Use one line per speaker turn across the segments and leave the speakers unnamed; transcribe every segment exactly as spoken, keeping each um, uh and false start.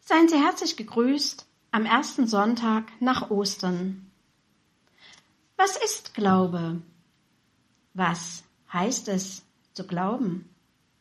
Seien Sie herzlich gegrüßt am ersten Sonntag nach Ostern. Was ist Glaube? Was heißt es zu glauben?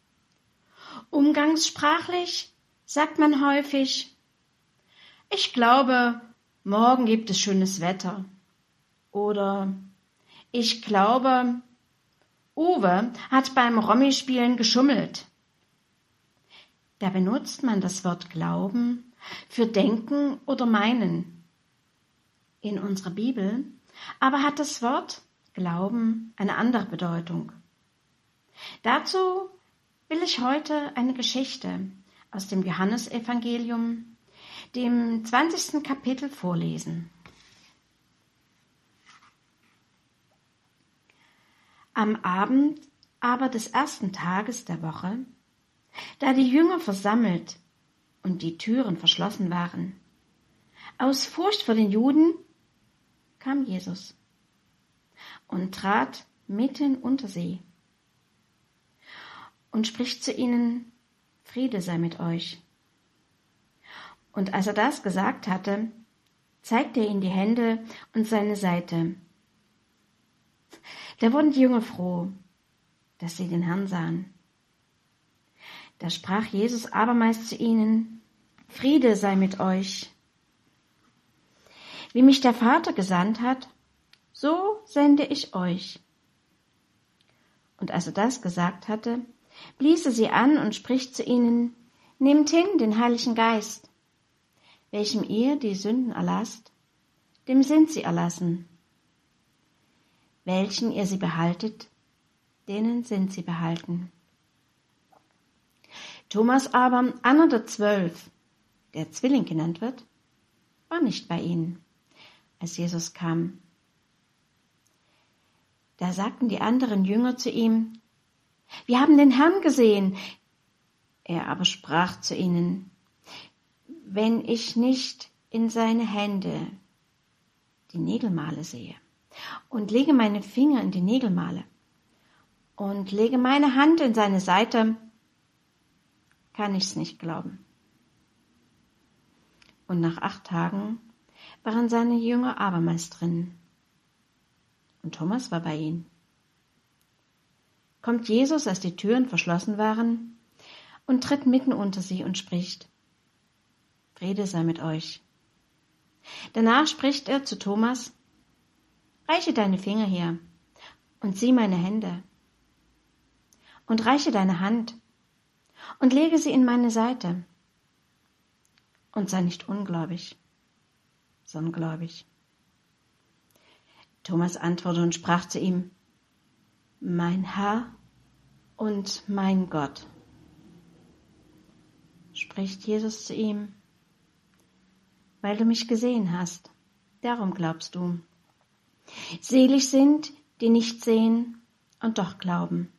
Umgangssprachlich sagt man häufig, ich glaube, morgen gibt es schönes Wetter. Oder ich glaube, Uwe hat beim Rommi-Spielen geschummelt. Da benutzt man das Wort Glauben für Denken oder Meinen. In unserer Bibel aber hat das Wort Glauben eine andere Bedeutung. Dazu will ich heute eine Geschichte aus dem Johannesevangelium, dem zwanzigsten Kapitel, vorlesen. Am Abend aber des ersten Tages der Woche, da die Jünger versammelt und die Türen verschlossen waren, aus Furcht vor den Juden, kam Jesus und trat mitten unter sie und spricht zu ihnen, Friede sei mit euch. Und als er das gesagt hatte, zeigte er ihnen die Hände und seine Seite. Da wurden die Jünger froh, dass sie den Herrn sahen. Da sprach Jesus abermals zu ihnen, Friede sei mit euch. Wie mich der Vater gesandt hat, so sende ich euch. Und als er das gesagt hatte, blies er sie an und spricht zu ihnen, nehmt hin den Heiligen Geist, welchem ihr die Sünden erlasst, dem sind sie erlassen. Welchen ihr sie behaltet, denen sind sie behalten. Thomas aber, einer der zwölf, der Zwilling genannt wird, war nicht bei ihnen, als Jesus kam. Da sagten die anderen Jünger zu ihm, wir haben den Herrn gesehen. Er aber sprach zu ihnen, wenn ich nicht in seine Hände die Nägelmale sehe und lege meine Finger in die Nägelmale und lege meine Hand in seine Seite, kann ich's nicht glauben. Und nach acht Tagen waren seine Jünger abermals drin. Und Thomas war bei ihnen. Kommt Jesus, als die Türen verschlossen waren, und tritt mitten unter sie und spricht, Friede sei mit euch. Danach spricht er zu Thomas, reiche deine Finger her und sieh meine Hände und reiche deine Hand und lege sie in meine Seite und sei nicht ungläubig, sondern gläubig. Thomas antwortete und sprach zu ihm, mein Herr und mein Gott. Spricht Jesus zu ihm, weil du mich gesehen hast, darum glaubst du. Selig sind, die nicht sehen und doch glauben.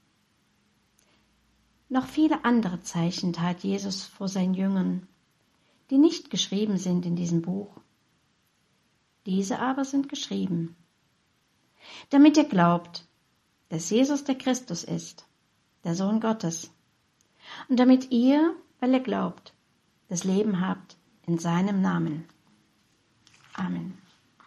Noch viele andere Zeichen tat Jesus vor seinen Jüngern, die nicht geschrieben sind in diesem Buch. Diese aber sind geschrieben, damit ihr glaubt, dass Jesus der Christus ist, der Sohn Gottes, und damit ihr, weil ihr glaubt, das Leben habt in seinem Namen. Amen.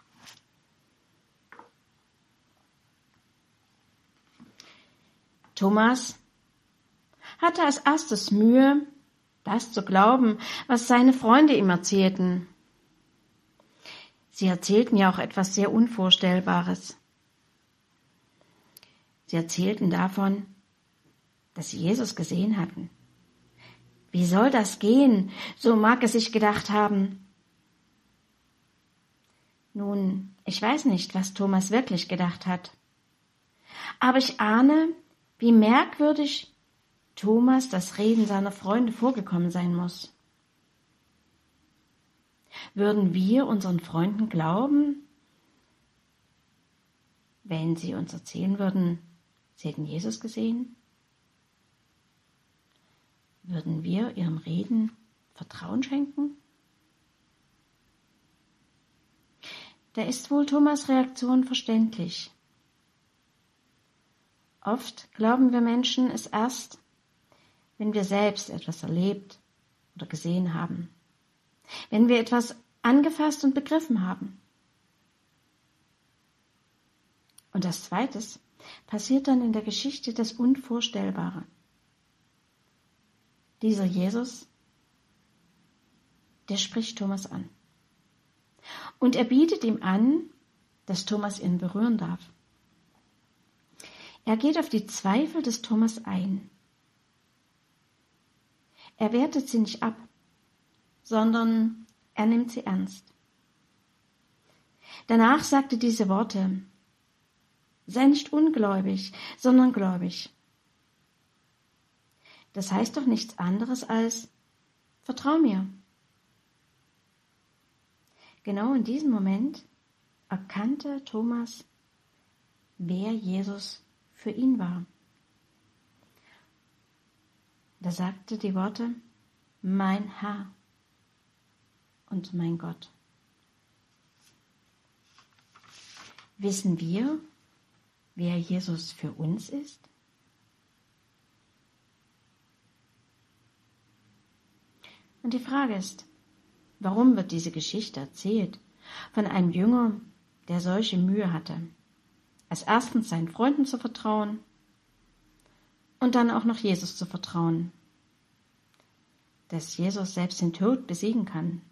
Thomas hatte als erstes Mühe, das zu glauben, was seine Freunde ihm erzählten. Sie erzählten ja auch etwas sehr Unvorstellbares. Sie erzählten davon, dass sie Jesus gesehen hatten. Wie soll das gehen? So mag er sich gedacht haben. Nun, ich weiß nicht, was Thomas wirklich gedacht hat. Aber ich ahne, wie merkwürdig Thomas das Reden seiner Freunde vorgekommen sein muss. Würden wir unseren Freunden glauben, wenn sie uns erzählen würden, sie hätten Jesus gesehen? Würden wir ihrem Reden Vertrauen schenken? Da ist wohl Thomas' Reaktion verständlich. Oft glauben wir Menschen es erst, wenn wir selbst etwas erlebt oder gesehen haben. wenn wir etwas angefasst und begriffen haben. Und als zweites passiert dann in der Geschichte das Unvorstellbare. Dieser Jesus, der spricht Thomas an. Und er bietet ihm an, dass Thomas ihn berühren darf. Er geht auf die Zweifel des Thomas ein. Er wertet sie nicht ab, sondern er nimmt sie ernst. Danach sagt er diese Worte: Sei nicht ungläubig, sondern gläubig. Das heißt doch nichts anderes als: Vertrau mir. Genau in diesem Moment erkannte Thomas, wer Jesus für ihn war. Da sagte die Worte: Mein Herr und mein Gott. Wissen wir, wer Jesus für uns ist? Und die Frage ist, warum wird diese Geschichte erzählt von einem Jünger, der solche Mühe hatte, als erstens seinen Freunden zu vertrauen und dann auch noch Jesus zu vertrauen, dass Jesus selbst den Tod besiegen kann.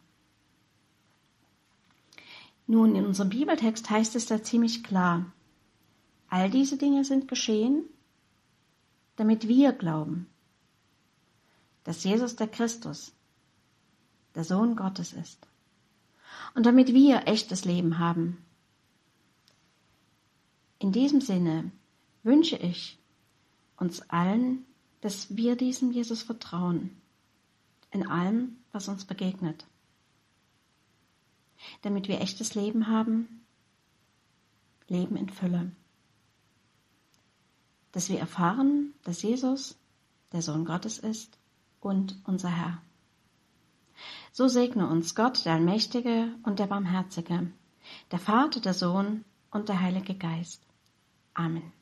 Nun, in unserem Bibeltext heißt es da ziemlich klar: All diese Dinge sind geschehen, damit wir glauben, dass Jesus der Christus, der Sohn Gottes ist, und damit wir echtes Leben haben. In diesem Sinne wünsche ich uns allen, dass wir diesem Jesus vertrauen, in allem, was uns begegnet, damit wir echtes Leben haben, Leben in Fülle. Dass wir erfahren, dass Jesus der Sohn Gottes ist und unser Herr. So segne uns Gott, der Allmächtige und der Barmherzige, der Vater, der Sohn und der Heilige Geist. Amen.